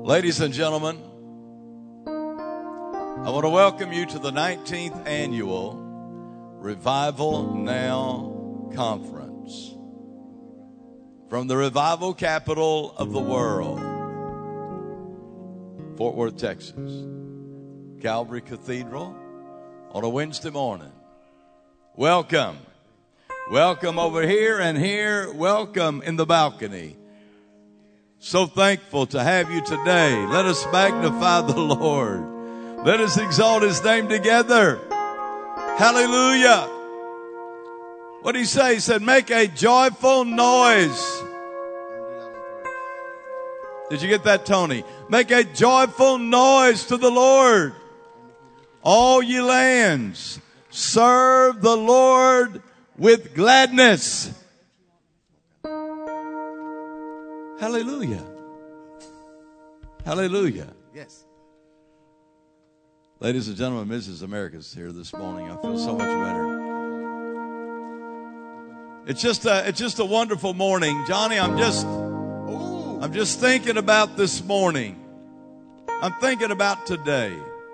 Ladies and gentlemen, I want to welcome you to the 19th annual Revival Now Conference from the revival capital of the world, Fort Worth, Texas, Calvary Cathedral, on a Wednesday morning. Welcome. Welcome over here and here. Welcome in the balcony. So thankful to have you today. Let us magnify the Lord. Let us exalt His name together. Hallelujah. What did He say? He said, make a joyful noise. Did you get that, Tony? Make a joyful noise to the Lord. All ye lands, serve the Lord with gladness. Hallelujah. Hallelujah. Yes. Ladies and gentlemen, Mrs. America's here this morning. I feel so much better. It's just a wonderful morning. Johnny, I'm just thinking about this morning. I'm thinking about today.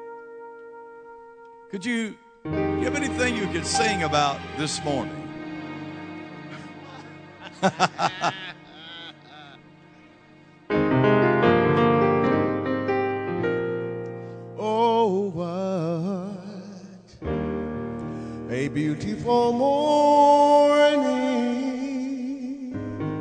Do you have anything you could sing about this morning? Oh, what a beautiful morning,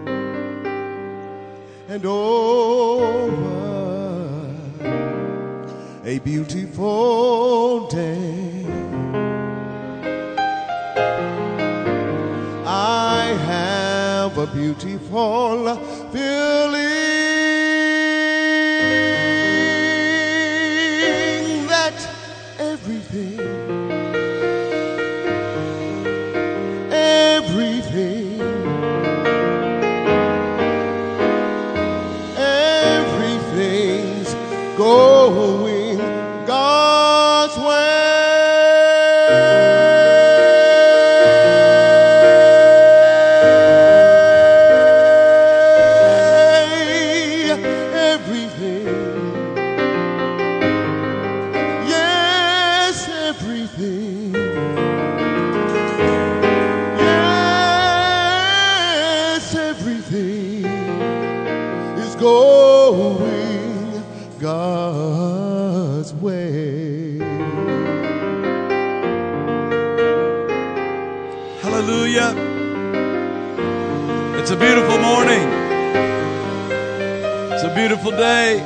and oh, what a beautiful day. I have a beautiful feeling that everything everything's going God's way. Going God's way. Hallelujah. It's a beautiful morning. It's a beautiful day.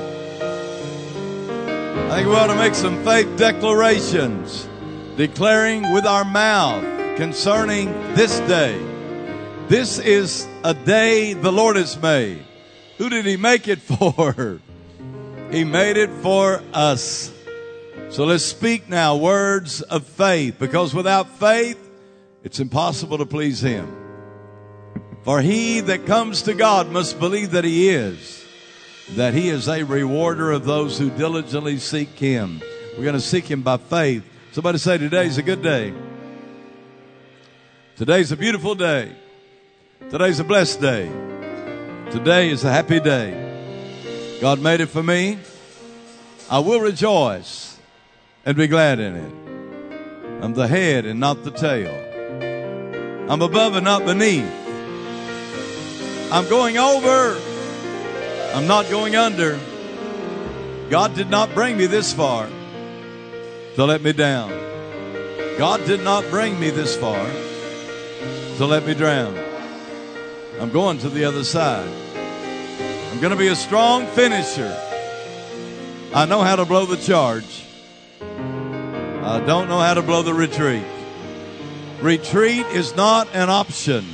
I think we ought to make some faith declarations, declaring with our mouth concerning this day. This is a day the Lord has made. Who did He make it for? He made it for us. So let's speak now words of faith, because without faith, it's impossible to please Him. For he that comes to God must believe that He is a rewarder of those who diligently seek Him. We're going to seek Him by faith. Somebody say, today's a good day. Today's a beautiful day. Today's a blessed day. Today is a happy day. God made it for me. I will rejoice and be glad in it. I'm the head and not the tail. I'm above and not beneath. I'm going over. I'm not going under. God did not bring me this far to let me down. God did not bring me this far to let me drown. I'm going to the other side. I'm going to be a strong finisher. I know how to blow the charge. I don't know how to blow the retreat. Retreat is not an option.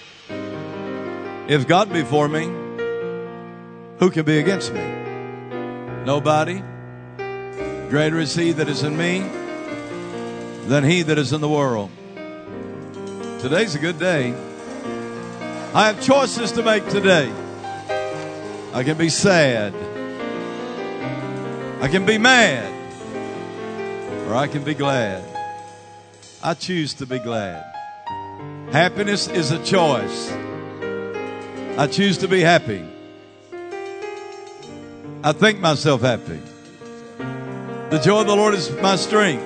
If God be for me, who can be against me? Nobody. Greater is He that is in me than he that is in the world. Today's a good day. I have choices to make today. I can be sad. I can be mad. Or I can be glad. I choose to be glad. Happiness is a choice. I choose to be happy. I think myself happy. The joy of the Lord is my strength.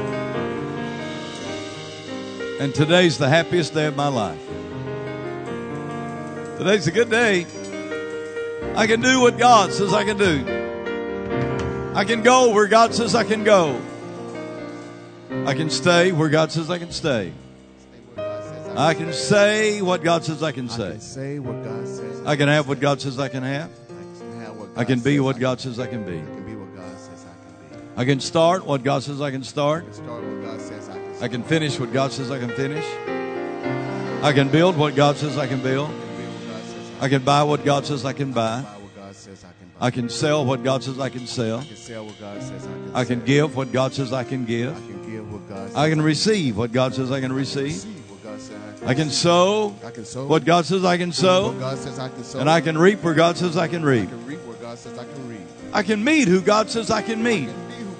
And today's the happiest day of my life. Today's a good day. I can do what God says I can do. I can go where God says I can go. I can stay where God says I can stay. I can say what God says I can say. I can have what God says I can have. I can be what God says I can be. I can start what God says I can start. I can finish what God says I can finish. I can build what God says I can build. I can buy what God says I can buy. I can sell what God says I can sell. I can give what God says I can give. I can receive what God says I can receive. I can sow what God says I can sow. And I can reap where God says I can reap. I can meet who God says I can meet.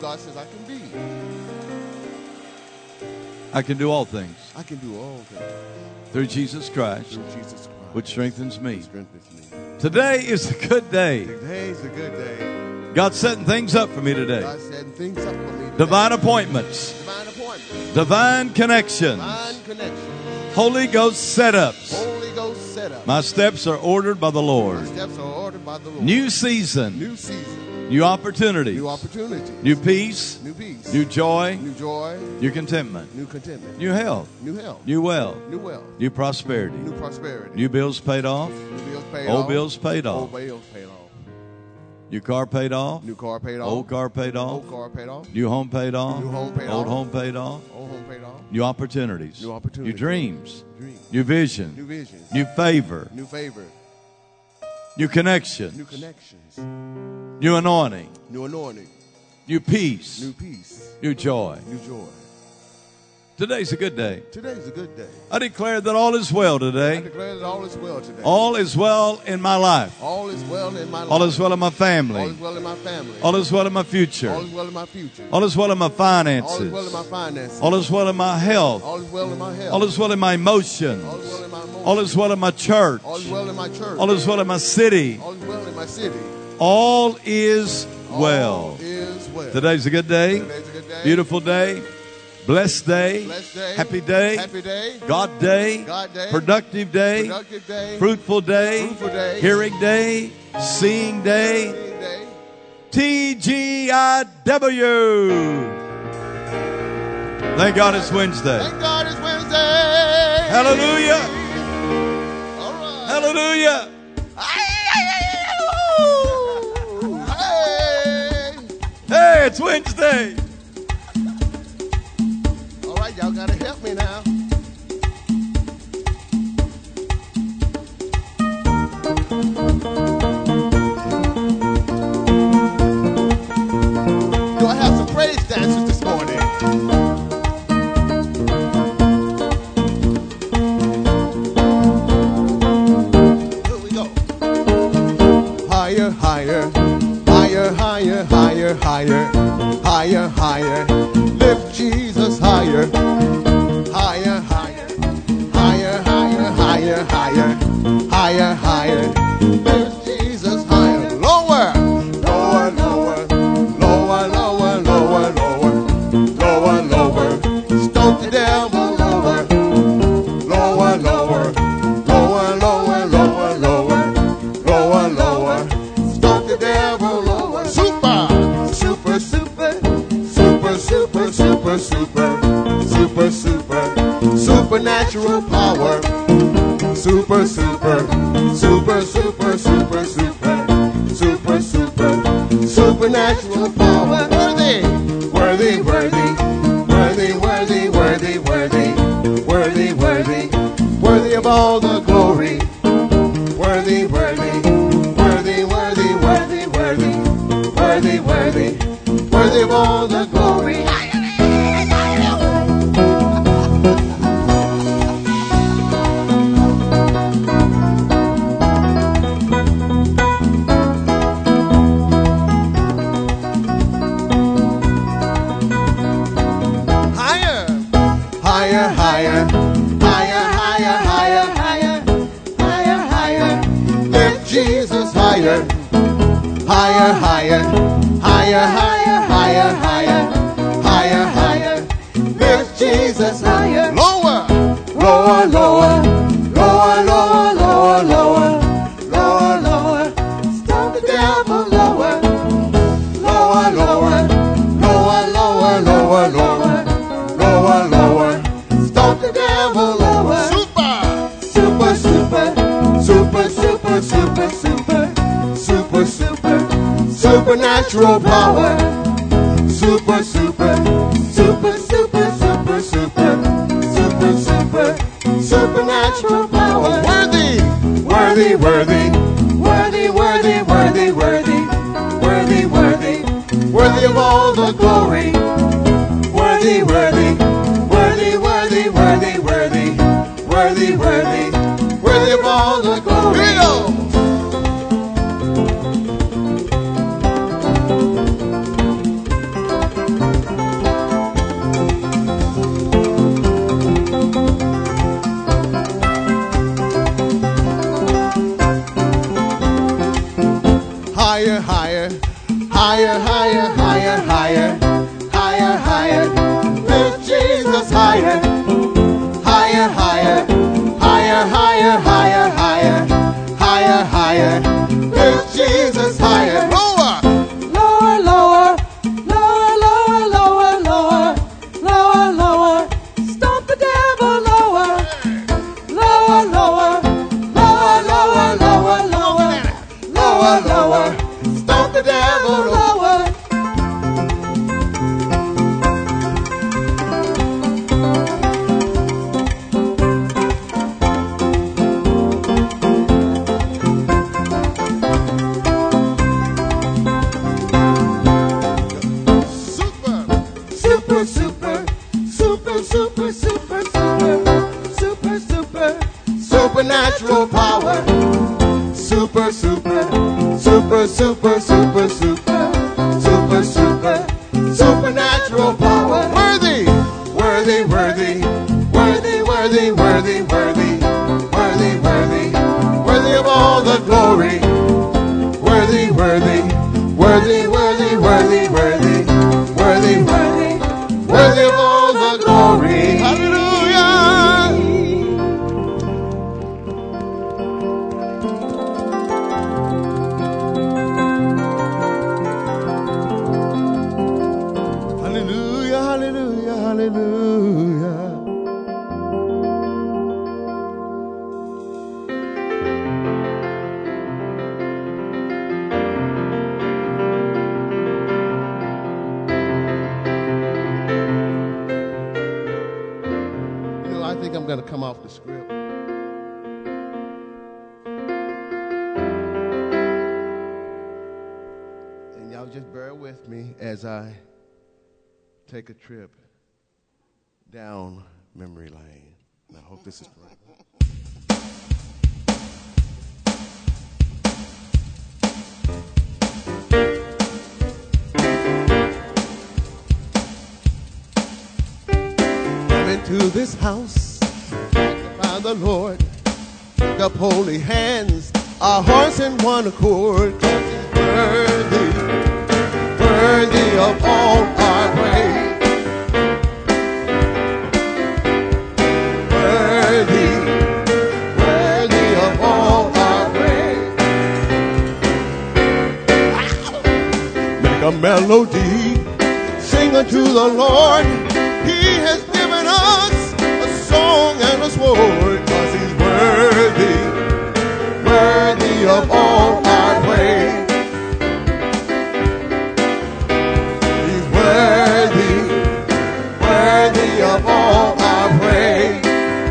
I can do all things through Jesus Christ, which strengthens me. Today is a good day. God's setting things up for me today. Divine appointments. Divine connections. Holy Ghost setups. My steps are ordered by the Lord. New season. New opportunity. New peace. New joy. New contentment. New health. New wealth. New prosperity. New bills paid off. Old bills paid off. New car paid off. Old car paid off. New home paid off. Old home paid off. New opportunities. New dreams. New vision. New favor. New connections. New anointing. New peace. New joy. Today's a good day. I declare that all is well today. All is well in my life. All is well in my family. All is well in my future. All is well in my finances. All is well in my health. All is well in my emotions. All is well in my church. All is well in my city. All is well. Today's a good day. Beautiful day. Blessed day, happy day, God day, productive day, fruitful day, hearing day, seeing day, TGIW. Thank God it's Wednesday. Hallelujah. Hallelujah. Hey, it's Wednesday. Y'all gotta help me now. Do I have some praise dancers this morning? Here we go. Higher, higher, higher, higher, higher, higher, higher, higher. Lift Jesus higher, higher, higher, higher, higher, higher, higher, higher, higher. Lift Jesus higher, lower, lower, lower, lower, lower, lower, lower, lower, lower. Stoke the devil, lower, lower, lower, lower, lower, lower, lower, lower, lower. Stoke the devil, lower. Super, super, super. Super, super, super, super, super, supernatural power. Super, super, super, super, super, super, super, super, supernatural power. Worthy, worthy, worthy, worthy, worthy, worthy, worthy, worthy, worthy, worthy of all the glory. Worthy, worthy, worthy, worthy, worthy, worthy, worthy, worthy, worthy of all the glory. higher, higher, higher, higher, higher, higher, higher, higher. Lift Jesus higher. Lower, lower, lower, lower, lower, lower, lower, lower, lower. Stop the devil. Lower, lower, lower, lower, lower, lower, lower, lower, lower. Stop the devil. Lower. Super, super, super, super, super, super, super, super, supernatural power. Super, super, super, super, super, super, super, super, supernatural power. Worthy, worthy, worthy, worthy, worthy, worthy, worthy, worthy, worthy, worthy of all the glory. Worthy, worthy, worthy, worthy, worthy, worthy, worthy, worthy, worthy of all the glory. Higher, higher, higher, higher, higher, higher, higher, higher. Lift Jesus higher, higher, higher, higher, higher, higher, higher, higher, higher. Lift Jesus higher. Lower, lower, lower, lower, lower, lower, lower, lower, lower. Stop the devil. Lower, lower, lower, lower, lower, lower, lower, lower, lower. Stop the devil. Lower. Super, super, super, super, super, super, super, super, supernatural power. Super, super, super, super, super, super, super, super, supernatural power. Worthy, worthy, worthy, worthy, worthy, worthy, worthy, worthy, worthy, worthy of all the glory. Worthy, worthy, worthy, worthy, worthy, worthy, worthy, worthy, worthy of all the glory. Hallelujah. Hallelujah, hallelujah, hallelujah. You know, I think I'm going to come off the script. And y'all just bear with me as I take a trip down memory lane. And I hope this is correct. Come into this house, magnify the Lord, lift up holy hands, our hearts in one accord, 'cause He's worthy, worthy of all our praise. Worthy, worthy of all our praise. Make a melody, sing unto the Lord. He has given us a song and a sword, 'cause He's worthy, worthy of all our praise. He's worthy, worthy of all our praise.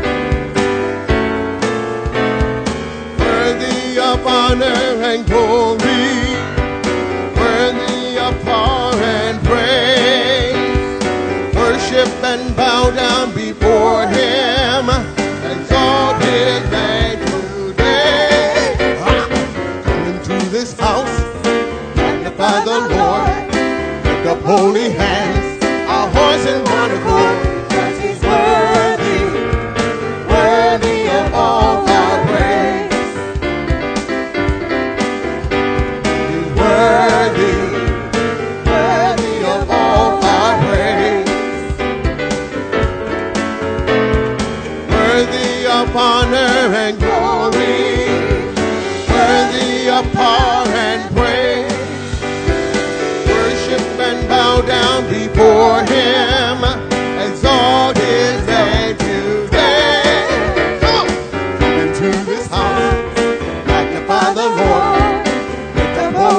Worthy of honor and glory, worthy of power and praise. Worship and bow down before Him, exalt His name today. Come into this house, magnify the Lord, lift up holy hands, our hearts in one accord, 'cause He's worthy, worthy of all our praise. He's worthy.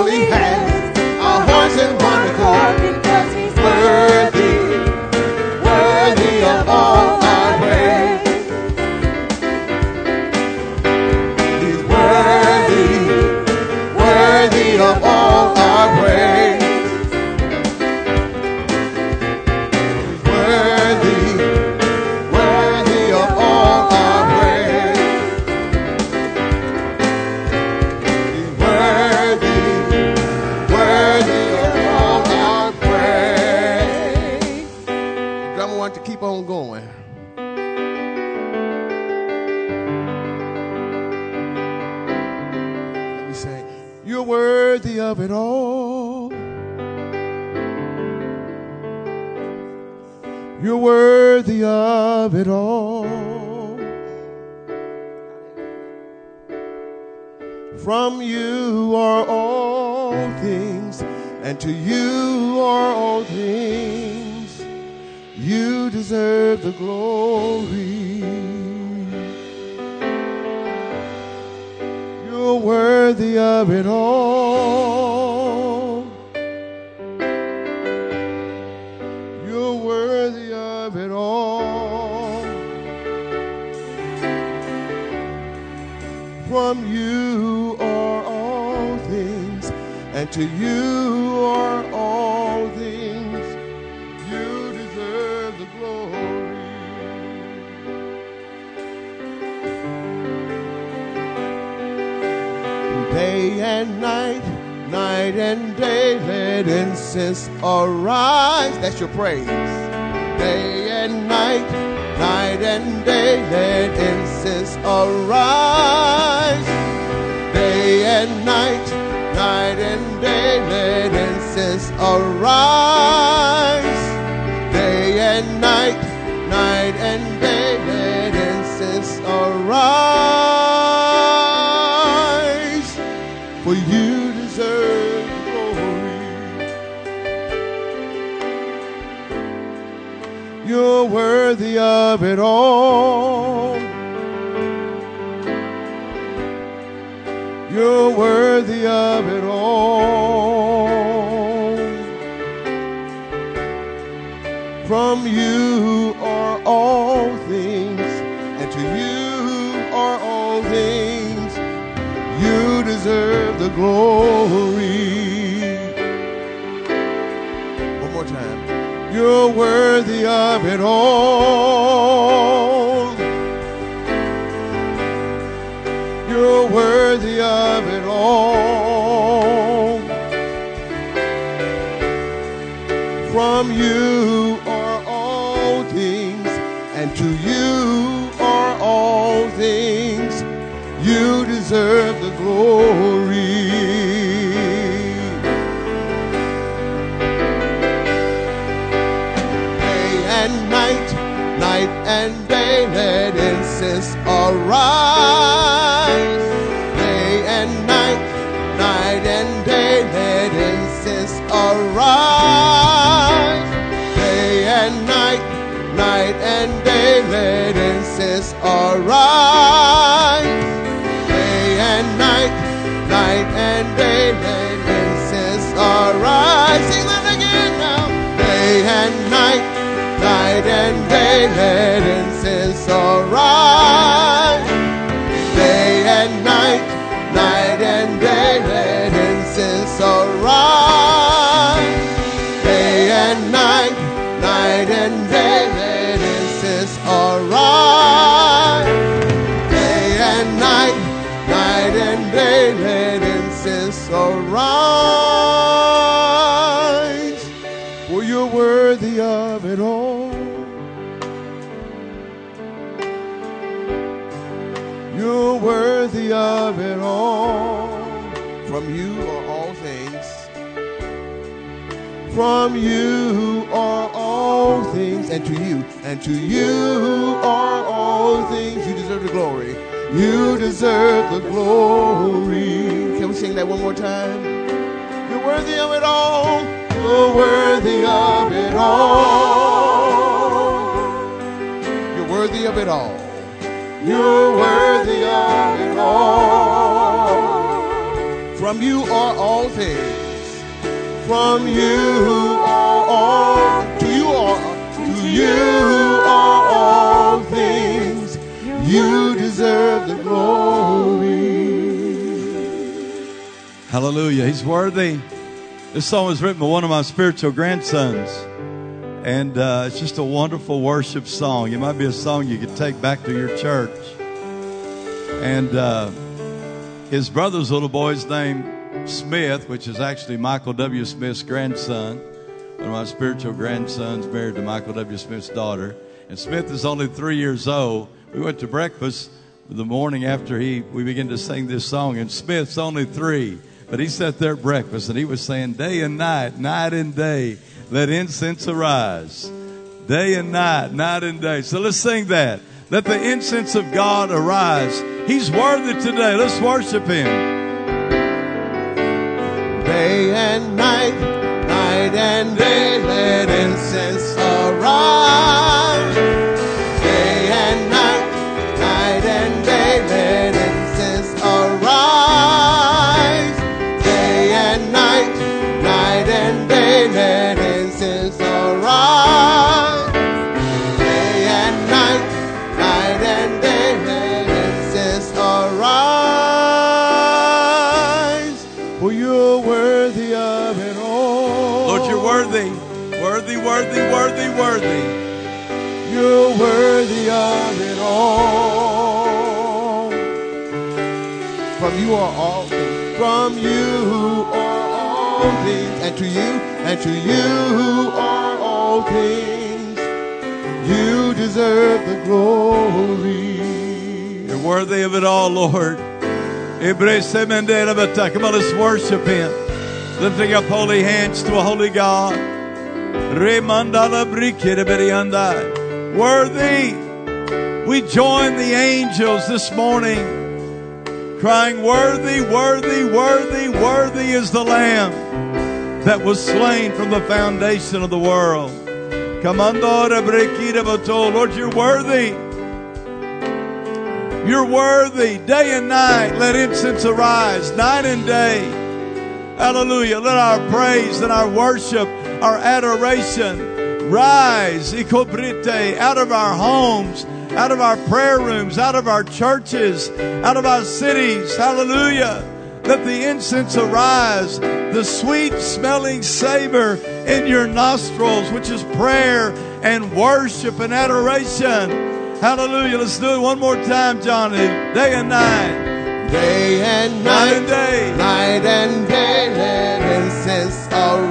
holy hands, our hearts in one accord, because he's worthy, worthy of all our praise. He's worthy, worthy of all our praise. He's worthy, worthy of all our praise. He's worthy, worthy of all our praise. Drummer want to keep on going. Let me say, you're worthy of it all. You're worthy of it all. From you are all things, and to you are all things. You deserve the glory. You're worthy of it all. You're worthy of it all. From you are all things, and to you are all things. You deserve the glory. Day and night, night and day, let incense arise. That's your praise. Day and night, night and day, let incense arise. Day and night, night and day, let incense arise. Day and night, night and day, let incense arise. For you deserve the glory. You're worthy of it all. You're worthy of it all. From you are all things, and to you are all things. You deserve the glory. One more time. You're worthy of it all. You're worthy of it all. From you are all things, and to you are all things. You deserve the glory. Day and night, night and day, let incense arise. Day and night, night and day, let incense arise. Day and night, night and day, let incense arise. And night, night and day, let incense arise. Sing that again now. Day and night, night and day, let incense arise. Day and night, night and day, let incense arise. Day and night, night and day, let incense arise. Day and night, night and day, let incense arise. For you're worthy of it all. You're worthy of it all. From you are all things. From you are all things, and to you are all things. You deserve the glory. You deserve the glory. Can we sing that one more time? You're worthy of it all. You're worthy of it all. You're worthy of it all. You're worthy of it all. From you are all things. From you are all. To you are all things. You deserve the glory. Hallelujah. He's worthy. This song was written by one of my spiritual grandsons. And it's just a wonderful worship song. It might be a song you could take back to your church. And his brother's little boy's name, Smith, which is actually Michael W. Smith's grandson. One of my spiritual grandsons married to Michael W. Smith's daughter. And Smith is only 3 years old. We went to breakfast the morning after we began to sing this song. And Smith's only 3. But he sat there at breakfast and he was saying, day and night, night and day, let incense arise. Day and night, night and day. So let's sing that. Let the incense of God arise. He's worthy today. Let's worship Him. Day and night, night and day, let incense arise. Day and night, night and day, let incense arise. Day and night, night and day, let incense arise. Day and night, night and day, let incense arise. For you're worthy of it all. Lord, you're worthy. Worthy, worthy, worthy, worthy. You're worthy of it all. From you are all things. From you are all things. And to you are all things. You deserve the glory. You're worthy of it all, Lord. Come on, let's worship Him. Lifting up holy hands to a holy God. Worthy. We join the angels this morning, crying, worthy, worthy, worthy, worthy is the Lamb that was slain from the foundation of the world. Lord, you're worthy. You're worthy. Day and night, let incense arise. Night and day. Hallelujah. Let our praise and our worship, our adoration rise. Out of our homes, out of our prayer rooms, out of our churches, out of our cities. Hallelujah. Let the incense arise. The sweet smelling savor in your nostrils, which is prayer and worship and adoration. Hallelujah. Let's do it one more time, Johnny. Day and night. Day and night, night and day, night and day, let incense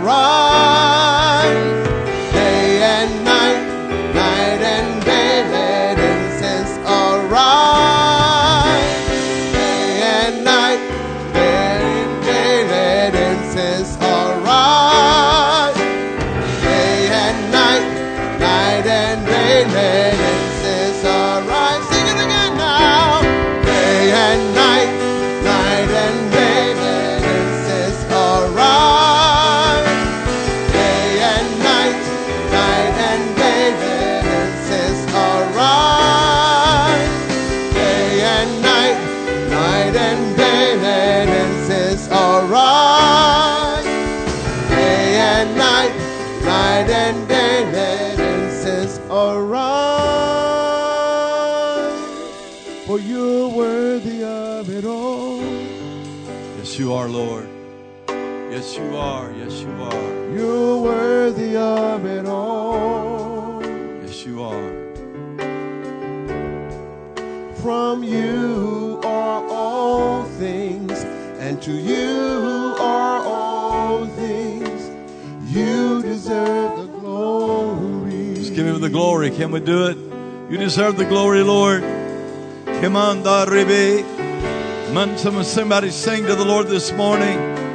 arise. Day and night, night and day, let incense arise. Day and night, let incense arise. Day and night, night and day, let incense arise. Sing it again now. Day and night, night and day, let incense arise. Day and night, night and day, let incense arise. Day and night, night and day, let incense arise. Day and night, night and day, let incense arise. For you're worthy of it all. Yes, you are, Lord. Yes, you are. Yes, you are. You're worthy of it all. Yes, you are. From you are all things, and to you are all things. You deserve the glory. Just give Him the glory. Can we do it? You deserve the glory, Lord. Come on, Daribi. Somebody sing to the Lord this morning.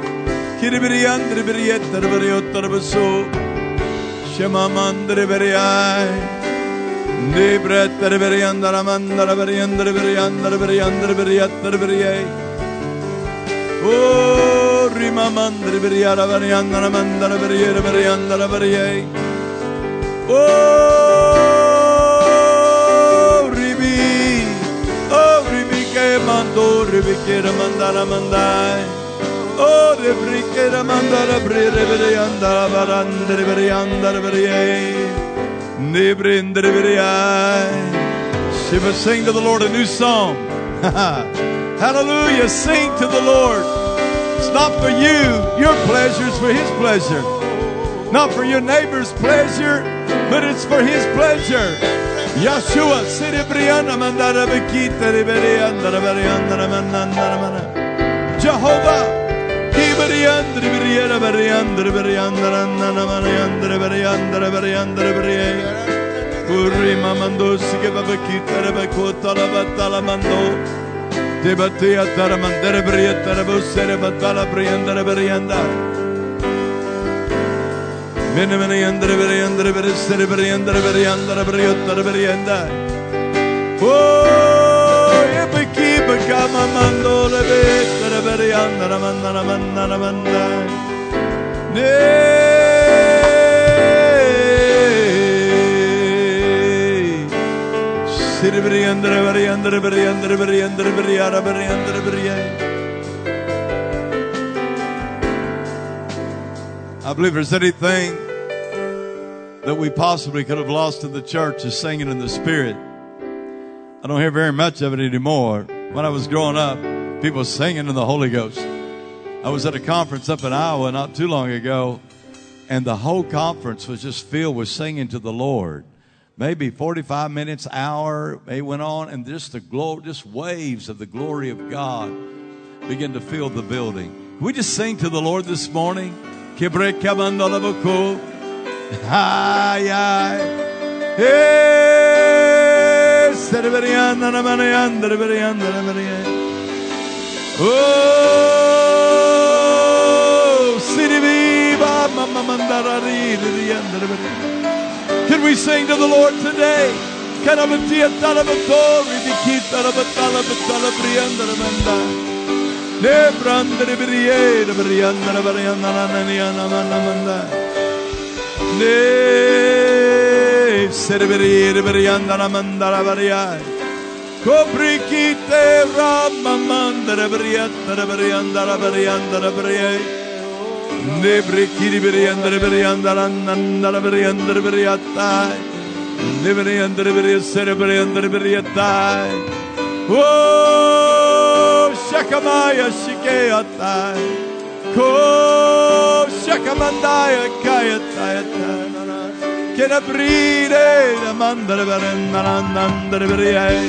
Shema mandre beriai. Nibret beriandara mandara beriandara beriandara beriandara beriandara beriai. Oh, rima mandre beriara beriandara mandara beriara beriandara beriai. Oh, ribi ke mando ribi ke mandara mandai. Oh, de briquera mandara brere brianda barandere brianda brie. Nebrindere brie. She will sing to the Lord a new song. Hallelujah. Sing to the Lord. It's not for you, your pleasure, it's for His pleasure. Not for your neighbor's pleasure, but it's for His pleasure. Yeshua, Jehovah, I believe there's anything that we possibly could have lost in the church is singing in the Spirit. I don't hear very much of it anymore. When I was growing up, people singing in the Holy Ghost. I was at a conference up in Iowa not too long ago, and the whole conference was just filled with singing to the Lord. Maybe 45 minutes, hour, it went on, and just waves of the glory of God began to fill the building. Can we just sing to the Lord this morning? Ay, ay. Hey, oh, can we sing to the Lord today? Serverire briandana mandara variai. Coprikite ramma mandara briandara briai. Nebrikiri briandara nandara briatai. Nebriandara briatai. Oh, shakamaya shikeatai. Ko shakamandaya kayatai. Can I breathe? The mandar barandar beriai.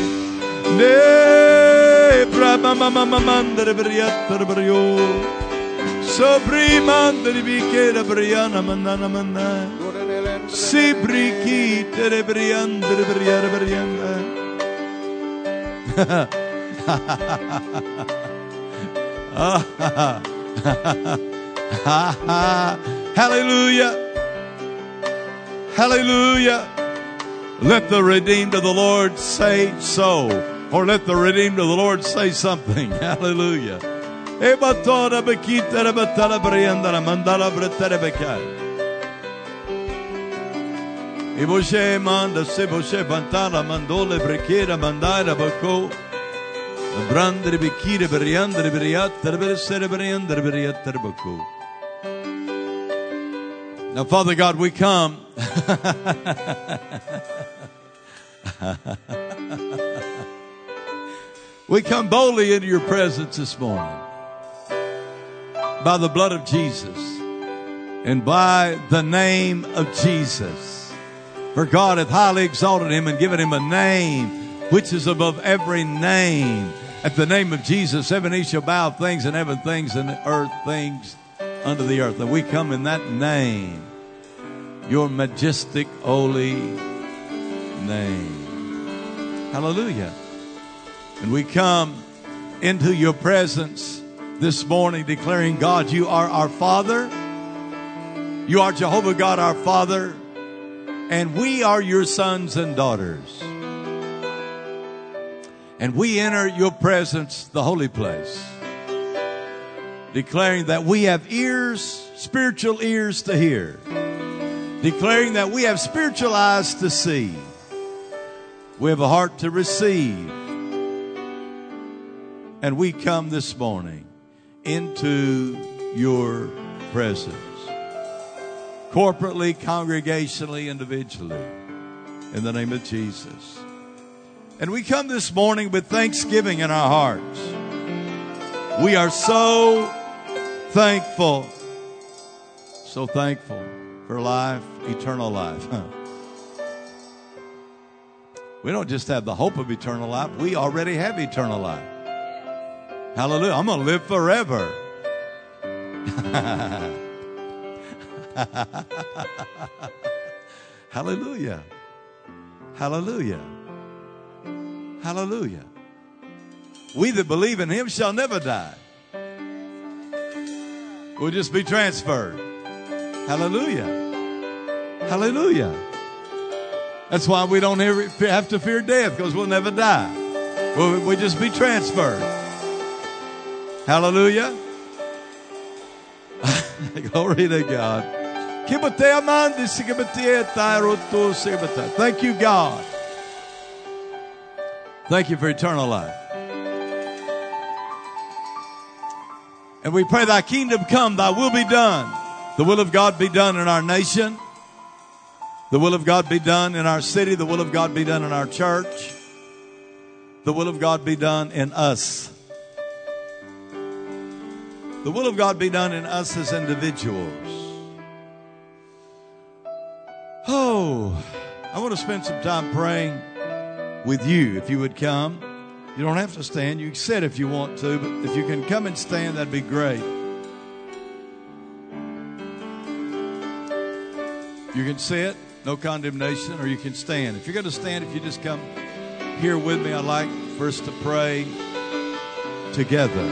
Ne brama mama mandar beriatar berio. So bri mandar bikera beriana mandana mandai. Si briki tere beriandar beriara berianda. Hallelujah. Hallelujah. Let the redeemed of the Lord say so. Or let the redeemed of the Lord say something. Hallelujah. Now, Father God, we come. We come boldly into your presence this morning by the blood of Jesus and by the name of Jesus. For God hath highly exalted him and given him a name which is above every name. At the name of Jesus, every knee shall bow, things in heaven, things in earth, things under the earth. And we come in that name, your majestic, holy name. Hallelujah. And we come into your presence this morning declaring, God, you are our Father. You are Jehovah God, our Father. And we are your sons and daughters. And we enter your presence, the holy place, declaring that we have ears, spiritual ears to hear. Declaring that we have spiritual eyes to see. We have a heart to receive. And we come this morning into your presence. Corporately, congregationally, individually. In the name of Jesus. And we come this morning with thanksgiving in our hearts. We are so thankful for life, eternal life. We don't just have the hope of eternal life. We already have eternal life. Hallelujah. I'm going to live forever. Hallelujah. Hallelujah. Hallelujah. We that believe in him shall never die. We'll just be transferred. Hallelujah. Hallelujah. That's why we don't ever have to fear death, because we'll never die. We'll just be transferred. Hallelujah. Glory to God. Thank you, God. Thank you for eternal life. And we pray thy kingdom come, thy will be done. The will of God be done in our nation. The will of God be done in our city. The will of God be done in our church. The will of God be done in us. The will of God be done in us as individuals. Oh, I want to spend some time praying with you. If you would come. You don't have to stand. You can sit if you want to, but if you can come and stand, that'd be great. You can sit, no condemnation, or you can stand. If you're going to stand, if you just come here with me, I'd like for us to pray together.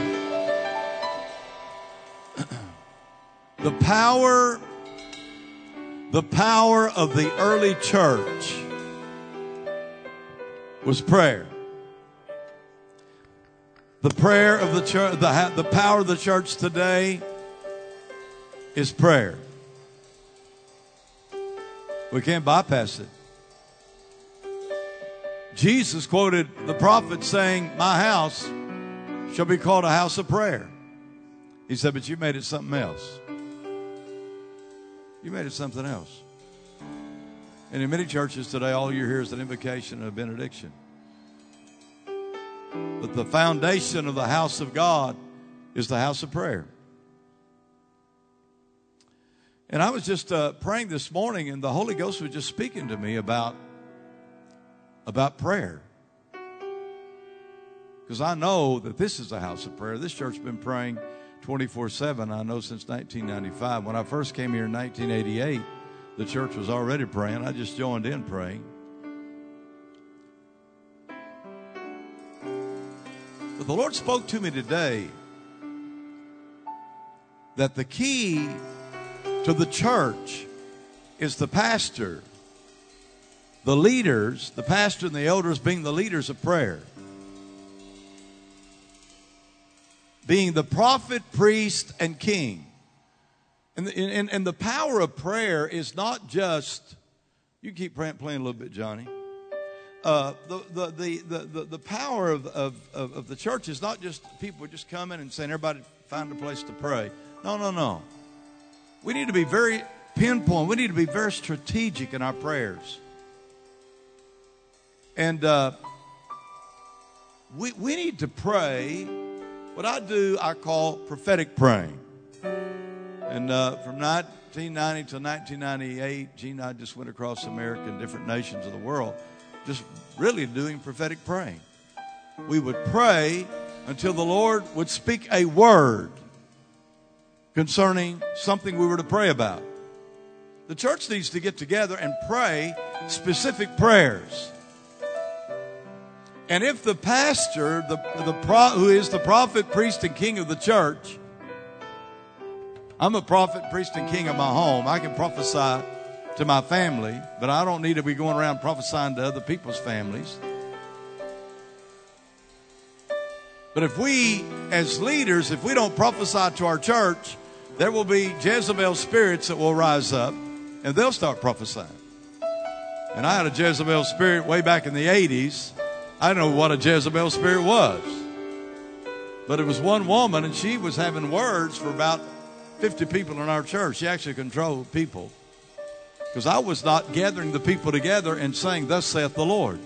The power of the early church was prayer. The prayer of the church, the power of the church today is prayer. We can't bypass it. Jesus quoted the prophet saying, "My house shall be called a house of prayer." He said, but you made it something else. You made it something else. And in many churches today, all you hear is an invocation and a benediction. But the foundation of the house of God is the house of prayer. And I was just praying this morning, and the Holy Ghost was just speaking to me about prayer. Because I know that this is a house of prayer. This church has been praying 24/7, I know, since 1995. When I first came here in 1988, the church was already praying. I just joined in praying. But the Lord spoke to me today that the key to the church is the pastor, the leaders, the pastor and the elders being the leaders of prayer. Being the prophet, priest, and king. And the power of prayer is not just, you keep playing a little bit, Johnny. The power of the church is not just people just coming and saying, everybody find a place to pray. No. We need to be very pinpoint. We need to be very strategic in our prayers. And we need to pray. What I do, I call prophetic praying. And from 1990 to 1998, Gene and I just went across America and different nations of the world, just really doing prophetic praying. We would pray until the Lord would speak a word concerning something we were to pray about. The church needs to get together and pray specific prayers. And if the pastor, who is the prophet, priest, and king of the church, I'm a prophet, priest, and king of my home. I can prophesy to my family, but I don't need to be going around prophesying to other people's families. But if we, as leaders, if we don't prophesy to our church, there will be Jezebel spirits that will rise up, and they'll start prophesying. And I had a Jezebel spirit way back in the 80s. I didn't know what a Jezebel spirit was. But it was one woman, and she was having words for about 50 people in our church. She actually controlled people. Because I was not gathering the people together and saying, thus saith the Lord.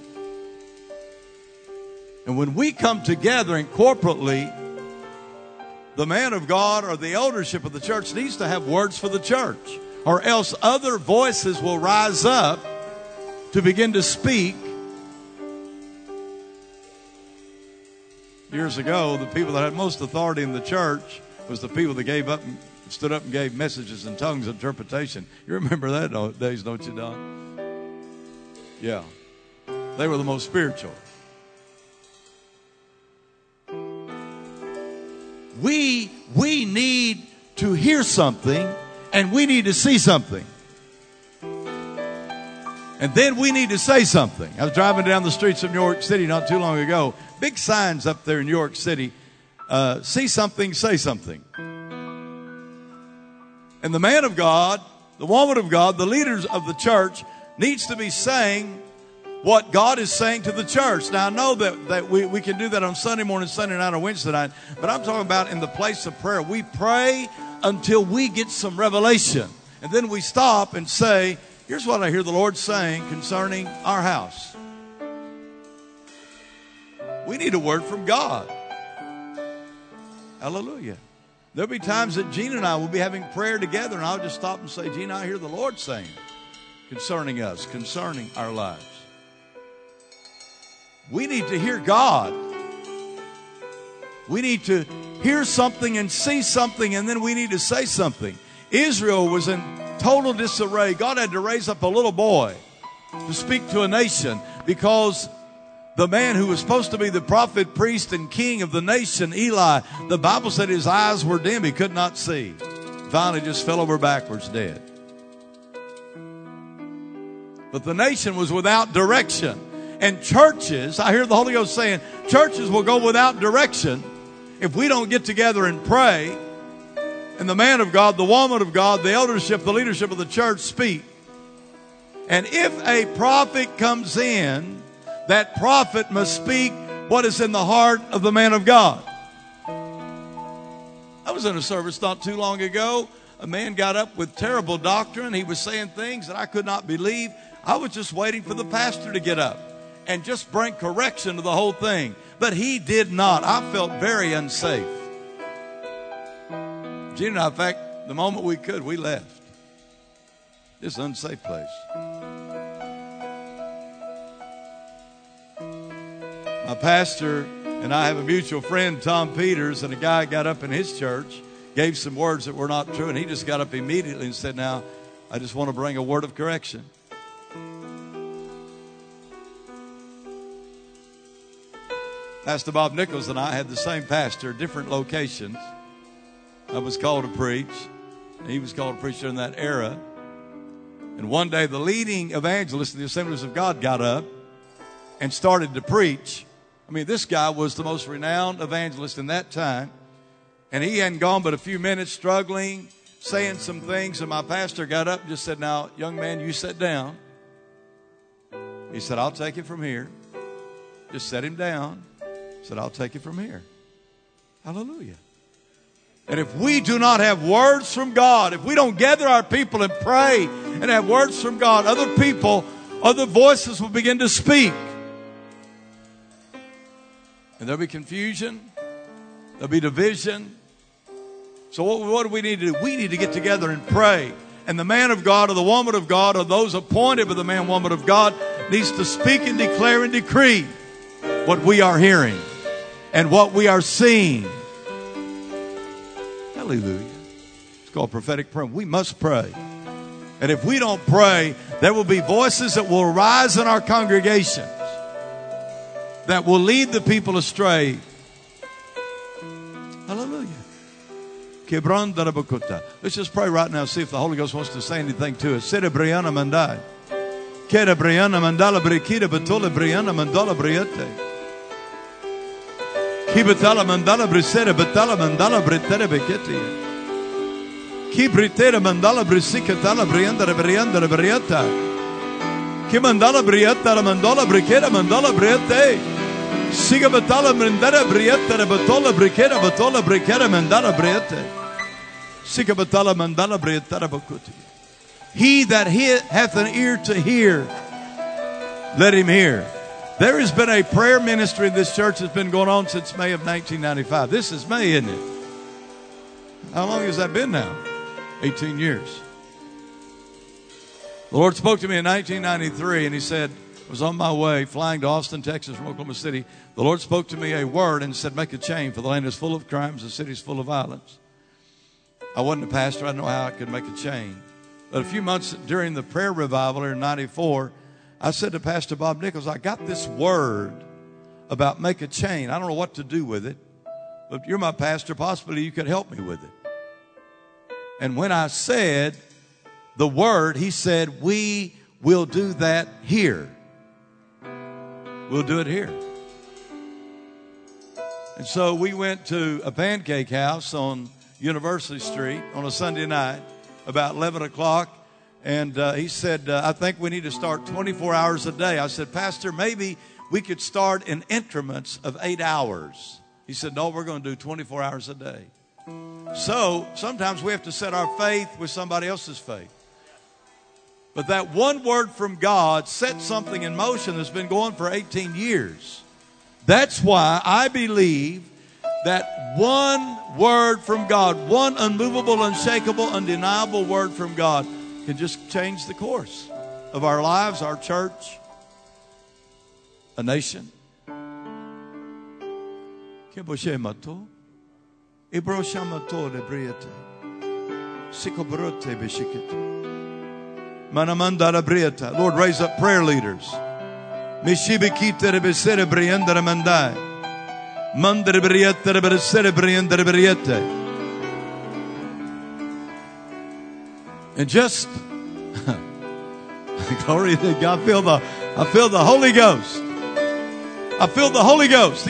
And when we come together and corporately, the man of God or the eldership of the church needs to have words for the church. Or else other voices will rise up to begin to speak. Years ago, the people that had most authority in the church was the people that stood up and gave messages in tongues interpretation. You remember that days, don't you, Don? Yeah. They were the most spiritual. We need to hear something, and we need to see something. And then we need to say something. I was driving down the streets of New York City not too long ago. Big signs up there in New York City. See something, say something. And the man of God, the woman of God, the leaders of the church needs to be saying what God is saying to the church. Now, I know that we can do that on Sunday morning, Sunday night, or Wednesday night. But I'm talking about in the place of prayer. We pray until we get some revelation. And then we stop and say, here's what I hear the Lord saying concerning our house. We need a word from God. Hallelujah. There'll be times that Gina and I will be having prayer together, and I'll just stop and say, Gina, I hear the Lord saying concerning us, concerning our lives. We need to hear God. We need to hear something and see something, and then we need to say something. Israel was in total disarray. God had to raise up a little boy to speak to a nation because the man who was supposed to be the prophet, priest, and king of the nation, Eli, the Bible said his eyes were dim. He could not see. Finally just fell over backwards dead. But the nation was without direction. And churches, I hear the Holy Ghost saying, churches will go without direction if we don't get together and pray. And the man of God, the woman of God, the eldership, the leadership of the church speak. And if a prophet comes in, that prophet must speak what is in the heart of the man of God. I was in a service not too long ago. A man got up with terrible doctrine. He was saying things that I could not believe. I was just waiting for the pastor to get up and just bring correction to the whole thing. But he did not. I felt very unsafe. Gina and I, in fact, the moment we could, we left. This is an unsafe place. My pastor and I have a mutual friend, Tom Peters, and a guy got up in his church, gave some words that were not true, and he just got up immediately and said, now, I just want to bring a word of correction. Pastor Bob Nichols and I had the same pastor, different locations. I was called to preach, and he was called to preach during that era. And one day, the leading evangelist of the Assemblies of God got up and started to preach. I mean, this guy was the most renowned evangelist in that time. And he hadn't gone but a few minutes struggling, saying some things. And my pastor got up and just said, now, young man, you sit down. He said, I'll take it from here. Just set him down. He said, I'll take it from here. Hallelujah. And if we do not have words from God, if we don't gather our people and pray and have words from God, other people, other voices will begin to speak. And there'll be confusion. There'll be division. So what do we need to do? We need to get together and pray. And the man of God or the woman of God or those appointed by the man, woman of God needs to speak and declare and decree what we are hearing and what we are seeing. Hallelujah. It's called prophetic prayer. We must pray. And if we don't pray, there will be voices that will rise in our congregations that will lead the people astray. Hallelujah. Let's just pray right now, see if the Holy Ghost wants to say anything to us. Brianna Mandai. Kera Brianna Mandala Brikida Batola Brianna Mandala Briete. Kibatala Mandala Brisera Batala Mandala Britere Beketi. Kibritera Mandala Brisikatala Brianda Brianda Briata. Kimandala Briata Mandala Brikera Mandala Briete. Siga batala mendara brieta batola brikera batola brikera mendara brieta. Siga batala mandala brieta bakuti. He that hath an ear to hear, let him hear. There has been a prayer ministry in this church that's been going on since May of 1995. This is May, isn't it? How long has that been now? 18 years. The Lord spoke to me in 1993, and He said, I was on my way flying to Austin, Texas from Oklahoma City. The Lord spoke to me a word and said, make a change, for the land is full of crimes, the city is full of violence. I wasn't a pastor. I didn't know how I could make a change. But a few months during the prayer revival in 94, I said to Pastor Bob Nichols, I got this word about make a change. I don't know what to do with it, but you're my pastor. Possibly you could help me with it. And when I said the word, he said, we will do that here. We'll do it here. And so we went to a pancake house on University Street on a Sunday night about 11 o'clock. And he said, I think we need to start 24 hours a day. I said, Pastor, maybe we could start in increments of 8 hours. He said, no, we're going to do 24 hours a day. So sometimes we have to set our faith with somebody else's faith. But that one word from God set something in motion that's been going for 18 years. That's why I believe that one word from God, one unmovable, unshakable, undeniable word from God can just change the course of our lives, our church, a nation. Lord, raise up prayer leaders. And just glory to God. I feel the Holy Ghost. I feel the Holy Ghost.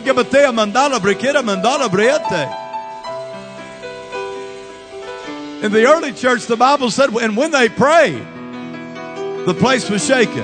In the early church, the Bible said, and when they prayed, the place was shaken.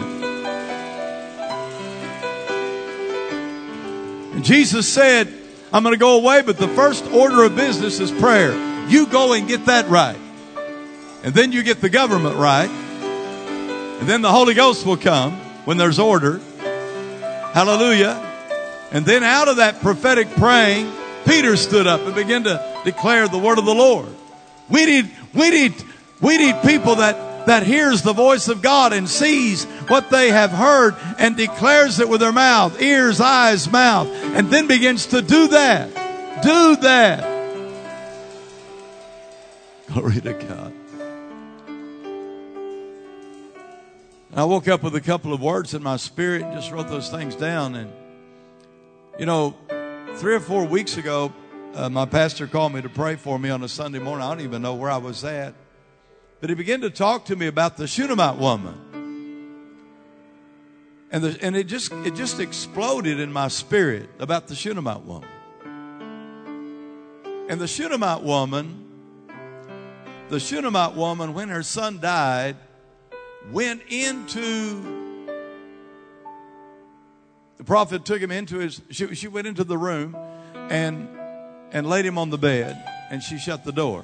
And Jesus said, I'm going to go away, but the first order of business is prayer. You go and get that right. And then you get the government right. And then the Holy Ghost will come when there's order. Hallelujah. And then out of that prophetic praying, Peter stood up and began to declare the word of the Lord. We need people that hears the voice of God and sees what they have heard and declares it with their mouth, ears, eyes, mouth, and then begins to do that. Do that. Glory to God. And I woke up with a couple of words in my spirit and just wrote those things down. And, 3 or 4 weeks ago, my pastor called me to pray for me on a Sunday morning. I don't even know where I was at. But he began to talk to me about the Shunammite woman. And it just exploded in my spirit about the Shunammite woman. And the Shunammite woman, when her son died, went into, the prophet took him into she went into the room and laid him on the bed, and she shut the door.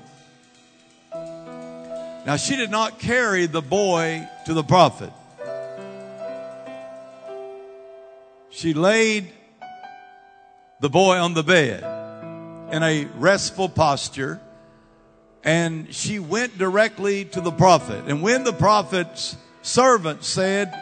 Now, she did not carry the boy to the prophet. She laid the boy on the bed in a restful posture, and she went directly to the prophet. And when the prophet's servant said,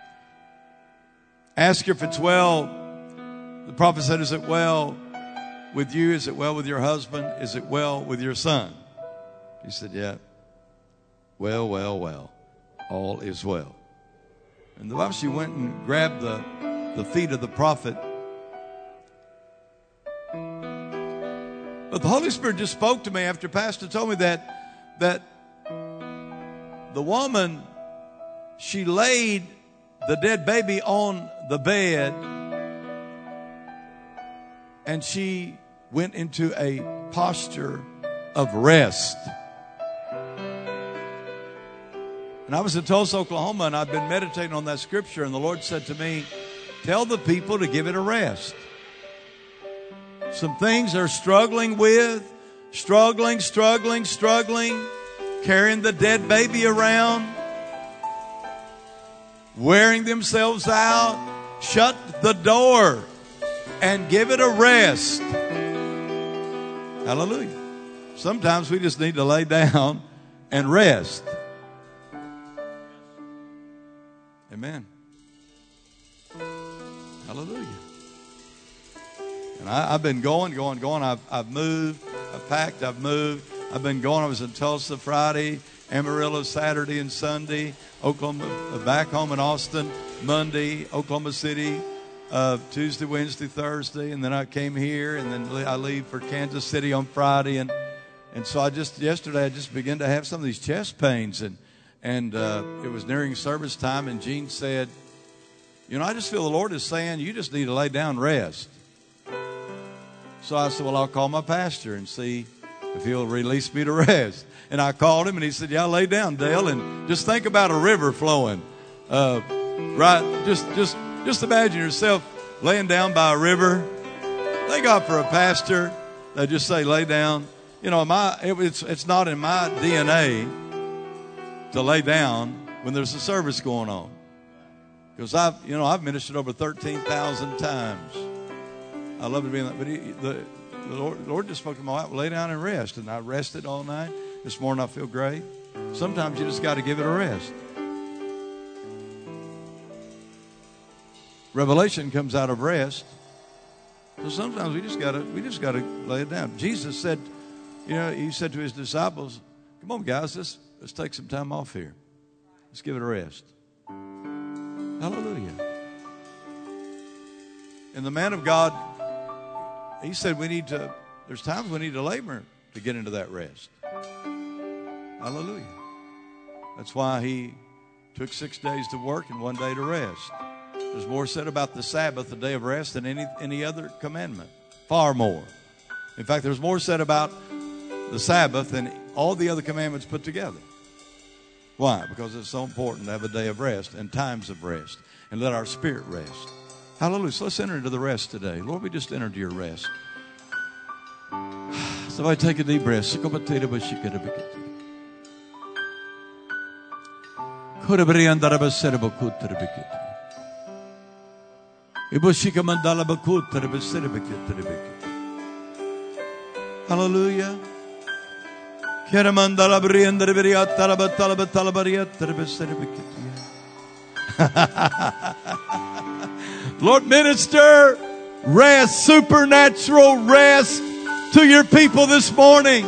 ask her if it's well, the prophet said, is it well with you? Is it well with your husband? Is it well with your son? He said, yeah. Well. All is well. And the Bible, she went and grabbed the feet of the prophet. But the Holy Spirit just spoke to me after Pastor told me that the woman, she laid the dead baby on the bed, and she went into a posture of rest. And I was in Tulsa, Oklahoma, and I've been meditating on that scripture, and the Lord said to me, tell the people to give it a rest. some things they're struggling with, struggling, carrying the dead baby around, wearing themselves out, shut the door and give it a rest. Hallelujah. Sometimes we just need to lay down and rest. Amen. Hallelujah. And I've been going. I've moved. I've packed. I've moved. I've been going. I was in Tulsa Friday, Amarillo Saturday and Sunday, Oklahoma, back home in Austin Monday, Oklahoma City, Tuesday, Wednesday, Thursday, and then I came here, and then I leave for Kansas City on Friday, and so yesterday I just began to have some of these chest pains, and it was nearing service time, and Gene said, I just feel the Lord is saying you just need to lay down and rest. So I said, well, I'll call my pastor and see if he'll release me to rest. And I called him, and he said, yeah, lay down, Dale, and just think about a river flowing. Right? Just imagine yourself laying down by a river. Thank God for a pastor that just say, lay down. It's not in my DNA to lay down when there's a service going on. Because I've ministered over 13,000 times. I love to be in that. But the Lord just spoke to my wife, lay down and rest. And I rested all night. This morning I feel great. Sometimes you just got to give it a rest. Revelation comes out of rest. So sometimes we just gotta lay it down. Jesus said, he said to his disciples, come on guys, let's take some time off here. Let's give it a rest. Hallelujah. And the man of God, he said there's times we need to labor to get into that rest. Hallelujah. That's why he took 6 days to work and 1 day to rest. There's more said about the Sabbath, the day of rest, than any other commandment. Far more. In fact, there's more said about the Sabbath than all the other commandments put together. Why? Because it's so important to have a day of rest and times of rest and let our spirit rest. Hallelujah. So let's enter into the rest today. Lord, we just enter into your rest. Somebody take a deep breath. Hallelujah. Lord, minister rest, supernatural rest to your people this morning.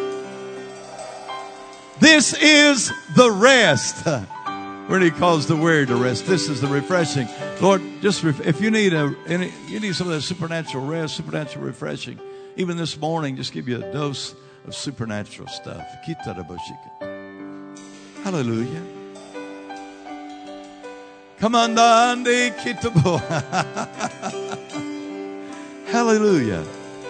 This is the rest. When he calls the weary to rest, this is the refreshing. Lord, just if you need some of that supernatural rest, supernatural refreshing, even this morning, just give you a dose of supernatural stuff. Hallelujah. Come on, Dandi Kitabo. Hallelujah.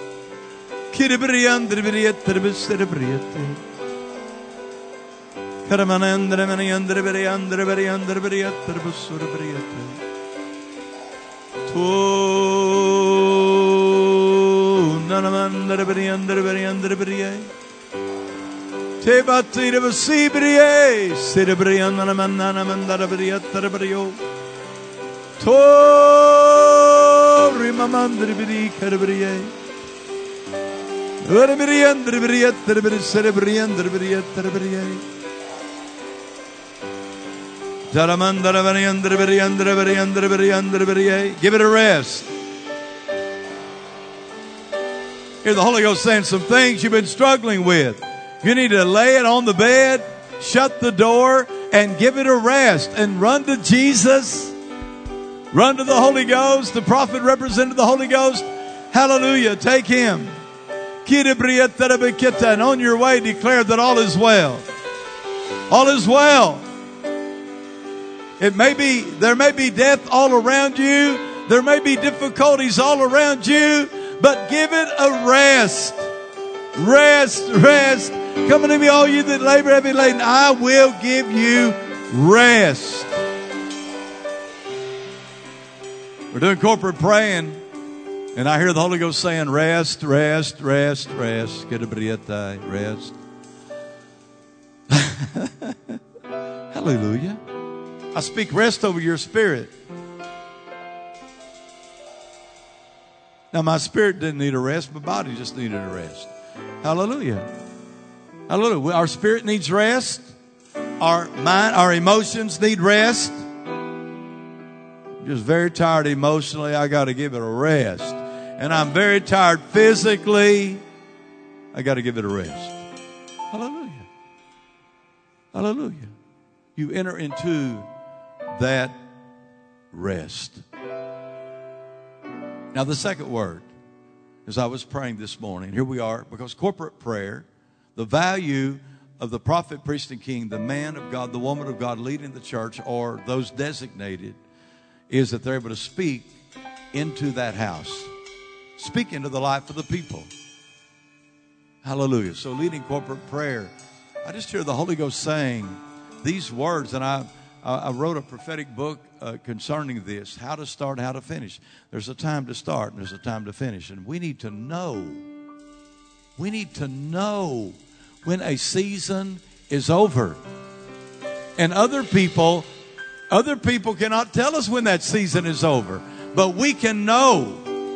Give it a rest. Hear the Holy Ghost saying some things you've been struggling with. You need to lay it on the bed, shut the door, and give it a rest. And run to Jesus. Run to the Holy Ghost. The prophet represented the Holy Ghost. Hallelujah. Take him. And on your way, declare that all is well. All is well. There may be death all around you. There may be difficulties all around you. But give it a rest. Rest, rest. Come to me, all you that labor heavy laden. I will give you rest. We're doing corporate praying. And I hear the Holy Ghost saying, rest, rest, rest, rest. Rest. Hallelujah. I speak rest over your spirit. Now, my spirit didn't need a rest. My body just needed a rest. Hallelujah. Hallelujah. Our spirit needs rest. Our mind, our emotions need rest. I'm just very tired emotionally. I got to give it a rest. And I'm very tired physically. I got to give it a rest. Hallelujah. Hallelujah. You enter into that rest. Now, the second word, as I was praying this morning, here we are, because corporate prayer, the value of the prophet, priest, and king, the man of God, the woman of God leading the church, or those designated, is that they're able to speak into that house. Speak into the life of the people. Hallelujah. So leading corporate prayer, I just hear the Holy Ghost saying these words, and I wrote a prophetic book concerning this, how to start, how to finish. There's a time to start and there's a time to finish. And we need to know when a season is over. And other people cannot tell us when that season is over, but we can know.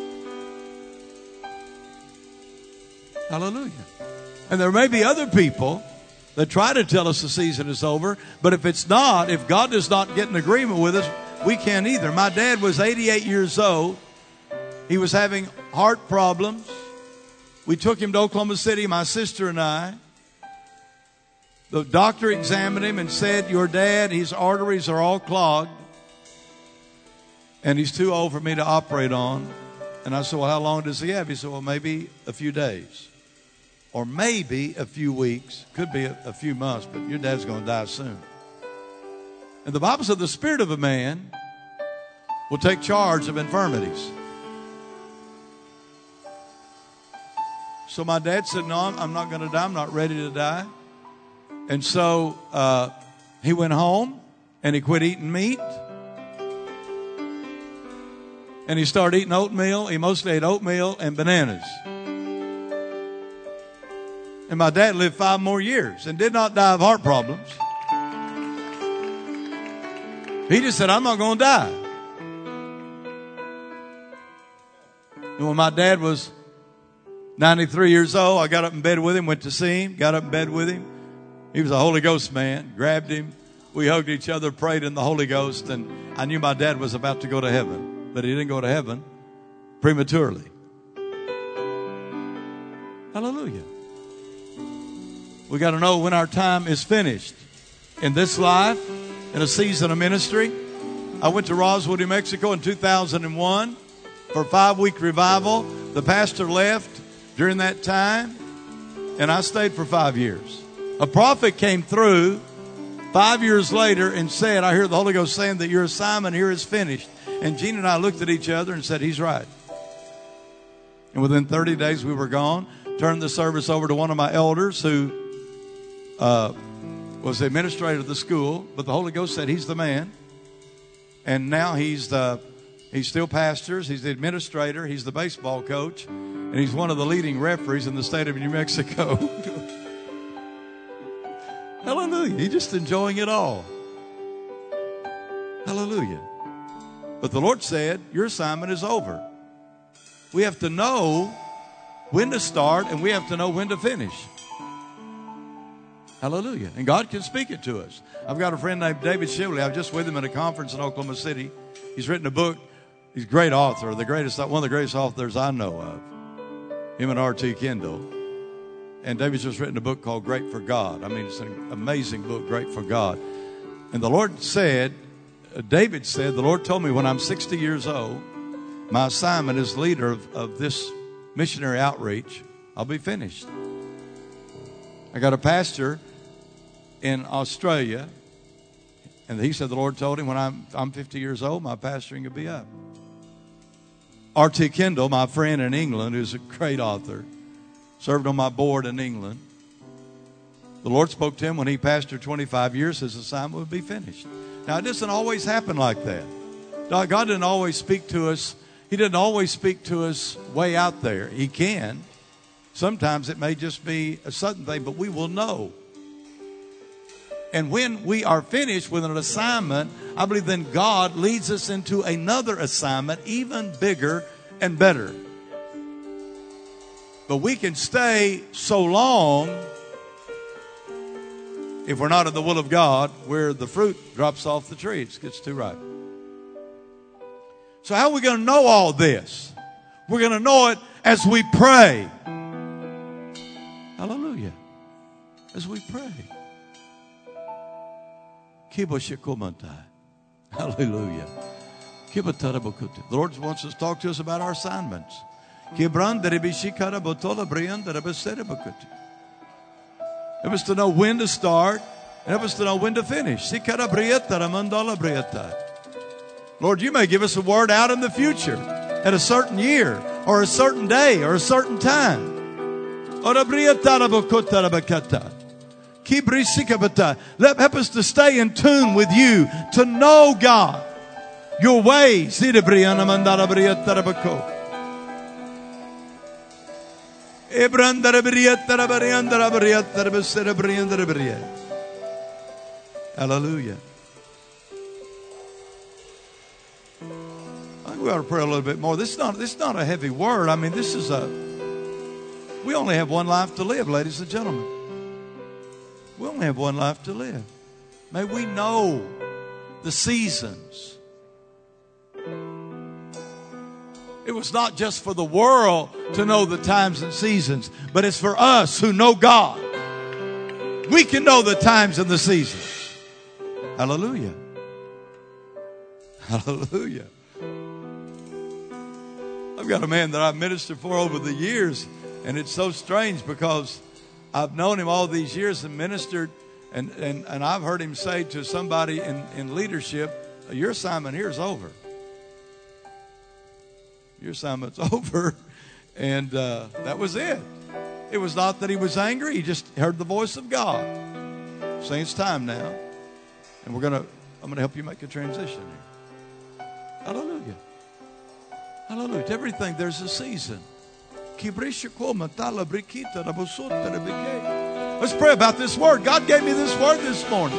Hallelujah. And there may be other people that try to tell us the season is over, but if it's not, if God does not get in agreement with us, we can't either. My dad was 88 years old. He was having heart problems. We took him to Oklahoma City, my sister and I. The doctor examined him and said, your dad, his arteries are all clogged, and he's too old for me to operate on. And I said, well, how long does he have? He said, well, maybe a few days. Or maybe a few weeks, could be a few months, but your dad's going to die soon. And the Bible said the spirit of a man will take charge of infirmities. So my dad said, no, I'm not going to die. I'm not ready to die. And so he went home and he quit eating meat. And he started eating oatmeal. He mostly ate oatmeal and bananas. And my dad lived 5 more years and did not die of heart problems. He just said, I'm not going to die. And when my dad was 93 years old, I got up in bed with him, went to see him, got up in bed with him. He was a Holy Ghost man, grabbed him. We hugged each other, prayed in the Holy Ghost, and I knew my dad was about to go to heaven. But he didn't go to heaven prematurely. Hallelujah. We got to know when our time is finished. In this life, in a season of ministry, I went to Roswell, New Mexico in 2001 for a 5-week revival. The pastor left during that time, and I stayed for 5 years. A prophet came through 5 years later and said, I hear the Holy Ghost saying that your assignment here is finished. And Gene and I looked at each other and said, he's right. And within 30 days we were gone. Turned the service over to one of my elders who was the administrator of the school, but the Holy Ghost said he's the man. And now he still pastors, he's the administrator, he's the baseball coach, and he's one of the leading referees in the state of New Mexico. Hallelujah. He's just enjoying it all. Hallelujah. But the Lord said, your assignment is over. We have to know when to start and we have to know when to finish. Hallelujah. And God can speak it to us. I've got a friend named David Shively. I was just with him at a conference in Oklahoma City. He's written a book. He's a great author, one of the greatest authors I know of. Him and R.T. Kendall. And David's just written a book called Great for God. I mean, it's an amazing book, Great for God. And the Lord said, David said, the Lord told me when I'm 60 years old, my assignment as leader of this missionary outreach, I'll be finished. I got a pastor in Australia, and he said the Lord told him when I'm 50 years old, my pastoring will be up. R.T. Kendall, my friend in England, who's a great author, served on my board in England. The Lord spoke to him when he pastored 25 years, his assignment would be finished. Now, it doesn't always happen like that. God didn't always speak to us He doesn't always speak to us way out there. He can. Sometimes it may just be a sudden thing, but we will know. And when we are finished with an assignment, I believe then God leads us into another assignment, even bigger and better. But we can stay so long, if we're not in the will of God, where the fruit drops off the tree. It gets too ripe. So how are we going to know all this? We're going to know it as we pray. Hallelujah. As we pray. Hallelujah. The Lord wants us to talk to us about our assignments. Help us to know when to start and help us to know when to finish. Lord, you may give us a word out in the future at a certain year or a certain day or a certain time. Help us to stay in tune with you, to know God, your ways. Hallelujah. I think we ought to pray a little bit more. This is not a heavy word. I mean, we only have one life to live, ladies and gentlemen. We only have one life to live. May we know the seasons. It was not just for the world to know the times and seasons, but it's for us who know God. We can know the times and the seasons. Hallelujah. Hallelujah. I've got a man that I've ministered for over the years, and it's so strange because I've known him all these years and ministered, and I've heard him say to somebody in leadership, your assignment here is over. Your assignment's over. And that was it. It was not that he was angry. He just heard the voice of God saying it's time now. And I'm going to help you make a transition here. Hallelujah. Hallelujah. To everything, there's a season. Let's pray about this word. God gave me this word this morning.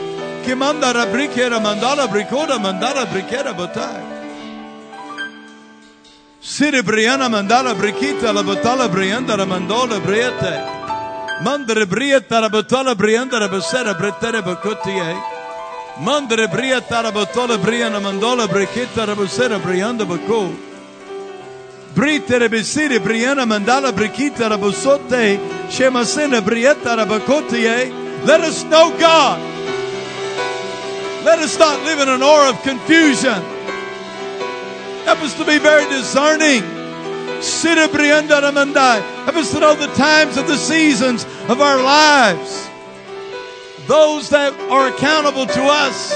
Siri Briana Mandala Briquita La Botala Brianda Mandola Briete Mandre Brieta La Botala Brianda La Besera Bretere Bacotie Mandre Brieta La Botola Briana Mandola Briquita La Besera Brianda Baco Britere Besiri Briana Mandala Briquita La Bosote Shemasena Brieta La Bacotie. Let us know God. Let us not live in an aura of confusion. Help us to be very discerning. Help us to know the times and the seasons of our lives. Those that are accountable to us.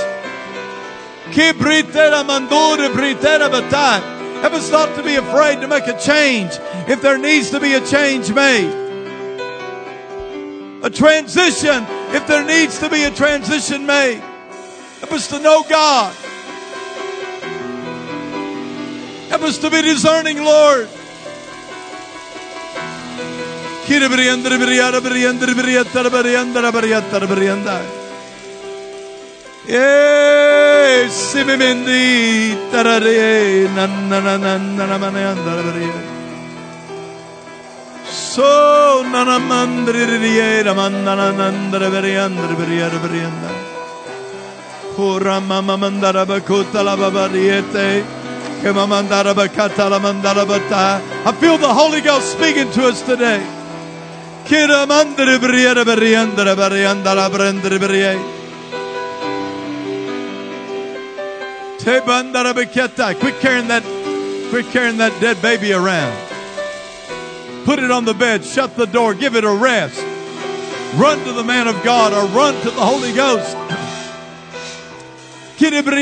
Help us not to be afraid to make a change if there needs to be a change made. A transition if there needs to be a transition made. Help us to know God. Help us to be discerning, Lord. So I feel the Holy Ghost speaking to us today. Quit carrying that dead baby around. Put it on the bed, shut the door, give it a rest. Run to the man of God or run to the Holy Ghost. Give it a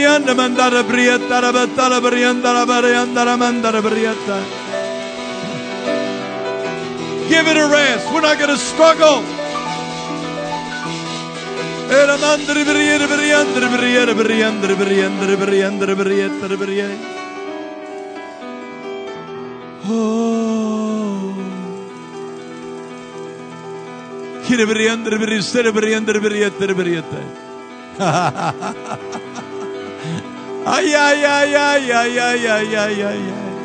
rest. We're not going to struggle. Oh. Ay, ay, ay, ay, ay, ay, ay, ay, ay.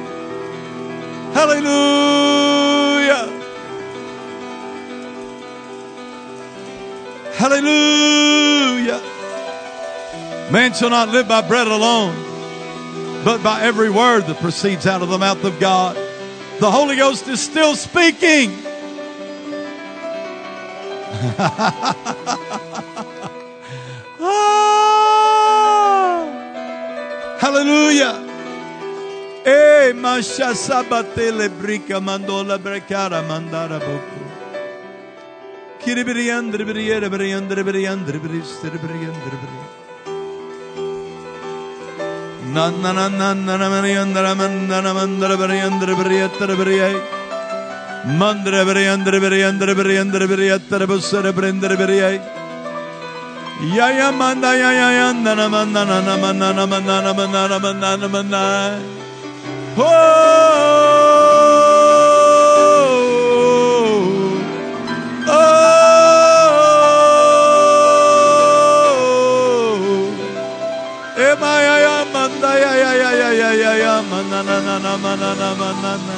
Hallelujah. Hallelujah. Man shall not live by bread alone, but by every word that proceeds out of the mouth of God. The Holy Ghost is still speaking. Hallelujah. Eh, masha sabate lebrika mandola brekara mandara boku. Kiribiri andre biriere biri andre biri andre biri stere biri andre biri. Na na na na na na mani andra mandana mandra biri andre biri atre biri. Mandra biri andre biri andre biri andre biri atre busere biri andre biri. Ya ya manda ya ya ya na na na na na na na na na na na na na na. Oh, oh, ema ya ya manda ya ya ya ya ya ya ya na na na na na na na na na.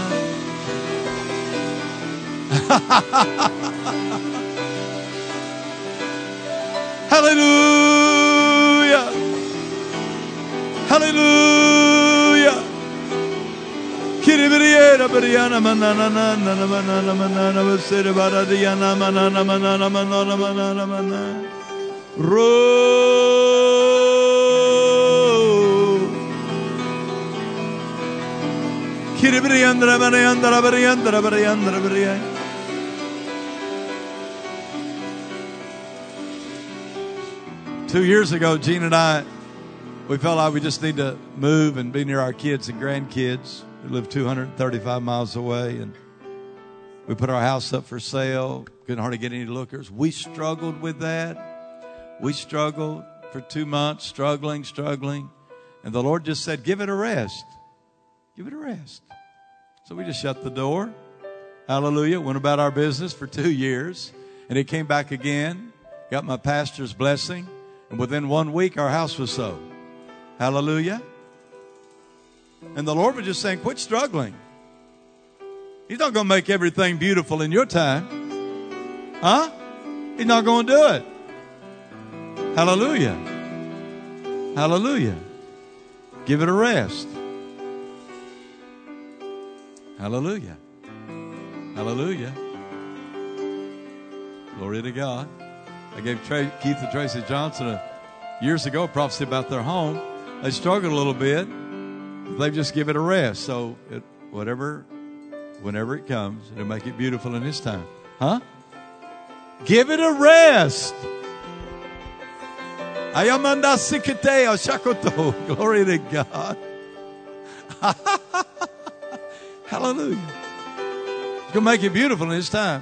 Hallelujah. Hallelujah. Kiribiriera bariana manana nana manana manana basere baradiana manana manana manana manana manana. Ro. Kiribiriandra bariandra bariandra bariandra bariandra. 2 years ago, Gene and I, we felt like we just need to move and be near our kids and grandkids. We live 235 miles away, and we put our house up for sale. Couldn't hardly get any lookers. We struggled with that. We struggled for 2 months, struggling. And the Lord just said, give it a rest. Give it a rest. So we just shut the door. Hallelujah. Went about our business for 2 years. And it came back again. Got my pastor's blessing. And within 1 week, our house was sold. Hallelujah. And the Lord was just saying, quit struggling. He's not going to make everything beautiful in your time. Huh? He's not going to do it. Hallelujah. Hallelujah. Give it a rest. Hallelujah. Hallelujah. Glory to God. I gave Keith and Tracy Johnson years ago a prophecy about their home. They struggled a little bit. They just give it a rest. So whenever it comes, it'll make it beautiful in His time. Huh? Give it a rest. Ayamanda sikiteo shakoto. Glory to God. Hallelujah. It's going to make it beautiful in His time.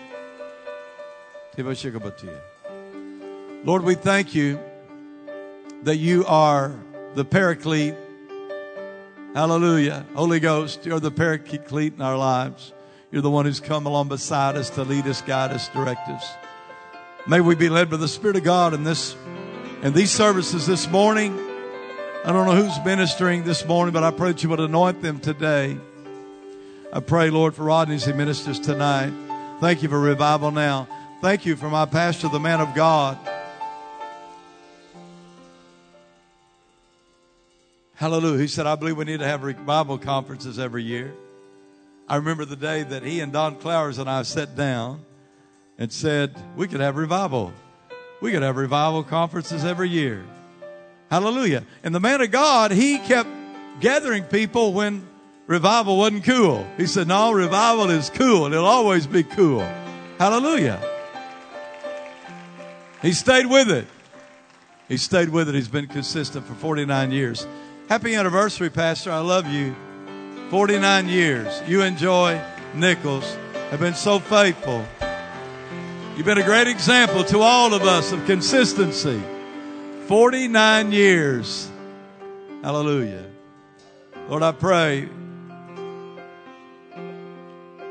Lord, we thank You that You are the Paraclete. Hallelujah. Holy Ghost, You're the Paraclete in our lives. You're the one who's come along beside us to lead us, guide us, direct us. May we be led by the Spirit of God in these services this morning. I don't know who's ministering this morning, but I pray that You would anoint them today. I pray, Lord, for Rodney as he ministers tonight. Thank You for revival now. Thank You for my pastor, the man of God. Hallelujah. He said, I believe we need to have revival conferences every year. I remember the day that he and Don Clowers and I sat down and said, we could have revival. We could have revival conferences every year. Hallelujah. And the man of God, he kept gathering people when revival wasn't cool. He said, no, revival is cool. It'll always be cool. Hallelujah. He stayed with it. He stayed with it. He's been consistent for 49 years. Happy anniversary, Pastor. I love you. 49 years. You and Joy Nichols have been so faithful. You've been a great example to all of us of consistency. 49 years. Hallelujah. Lord, I pray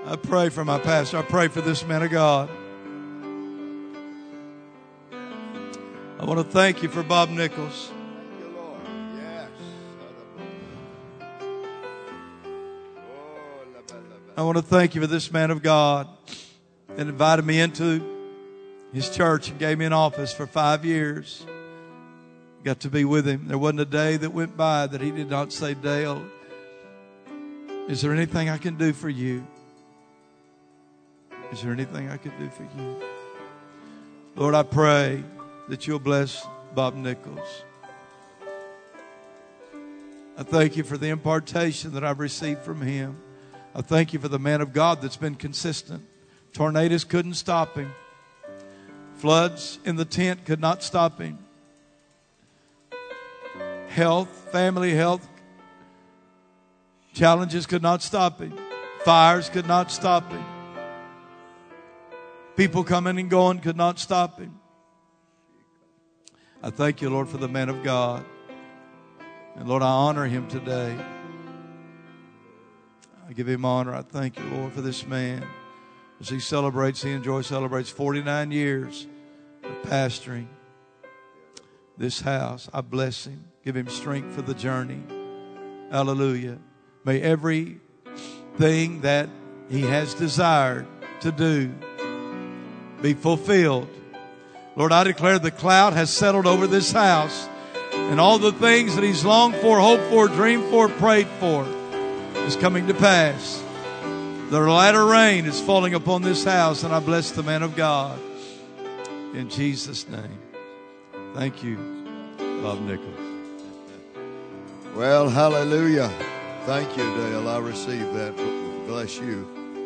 I pray for my pastor. I pray for this man of God. I want to thank you for Bob Nichols. Thank you, Lord. Yes. I want to thank you for this man of God that invited me into his church and gave me an office for 5 years. Got to be with him. There wasn't a day that went by that he did not say, Dale, is there anything I can do for you? Is there anything I can do for you? Lord, I pray that you'll bless Bob Nichols. I thank you for the impartation that I've received from him. I thank you for the man of God that's been consistent. Tornadoes couldn't stop him. Floods in the tent could not stop him. Health, family health challenges could not stop him. Fires could not stop him. People coming and going could not stop him. I thank you, Lord, for the man of God. And Lord, I honor him today. I give him honor. I thank you, Lord, for this man. As he celebrates 49 years of pastoring this house. I bless him. Give him strength for the journey. Hallelujah. May everything that he has desired to do be fulfilled. Lord, I declare the cloud has settled over this house, and all the things that he's longed for, hoped for, dreamed for, prayed for is coming to pass. The latter rain is falling upon this house, and I bless the man of God in Jesus' name. Thank you, Bob Nichols. Well, hallelujah. Thank you, Dale. I received that. Bless you.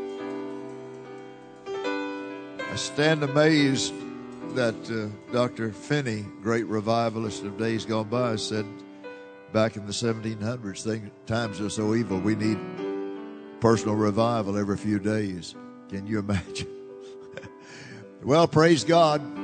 I stand amazed that Dr. Finney, great revivalist of days gone by, said back in the 1700s, times are so evil, we need personal revival every few days. Can you imagine? Well, praise God.